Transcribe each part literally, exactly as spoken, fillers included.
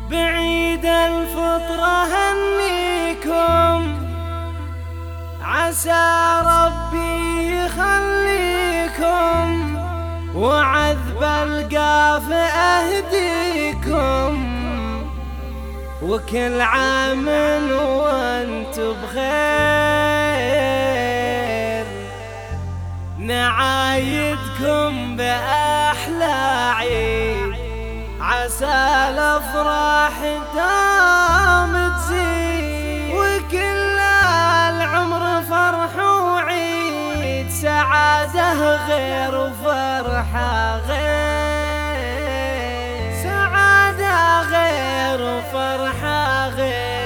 بعيد الفطرة هنيكم، عسى ربي يخليكم، وعذب القاف أهديكم، وكل عام وانتم بخير، نعايدكم بأحلى عيد، عسى الأفراح دام تزيد، وكل العمر فرح وعيد، سعادة غير وفرحة غير، سعادة غير وفرحة غير.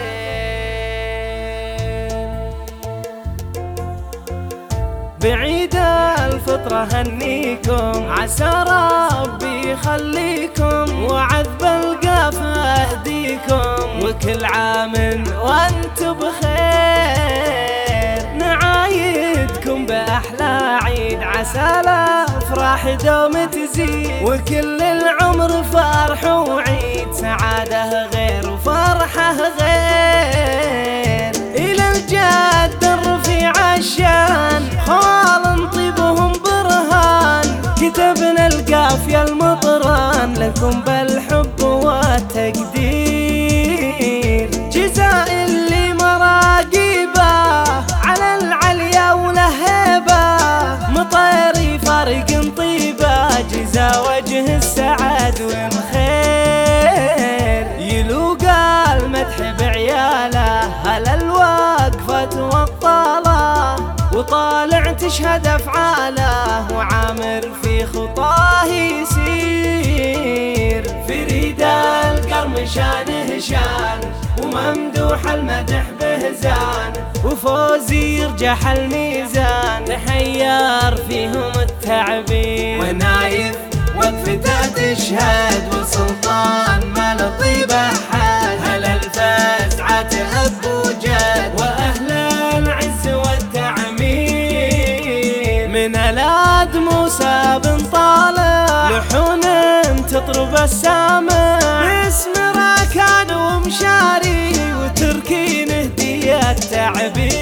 بعيد الفطرة هنيكم، عسى ربي يخليكم، وعذب القاف أهديكم، وكل عام وانتم بخير، نعايدكم بأحلى عيد، عسى الأفراح دوم تزيد، وكل العمر فرح وعيد، سعادة غير وفرحة غير. إلى الجد الرفيع الشان، خوال طيبهم برهان، كتبنا القافية المطران، لكم بالحب والتقدير، جزاء اللي مراقبه على العليا ولهيبه، مطيري فرق طيبه، جزا وجه السعد والخير، يلوقى المدح بعياله، هلا الوقفة والطاله، وطالع تشهد افعاله، وعامر في خطاه يسير، فريد القرم شانه شان، وممدوح المدح بهزان، وفوزي يرجح الميزان، تحير فيهم التعبير، ونايف وقفته تشهد، وسلطان ما لطيب احد، هلا الفزعة تهب وجد، واهل العز والتعمير، من الاد موسى بن طالع، لحون تطرب السامع، باسم راكان ومشاري، وتركين هدية تعبير.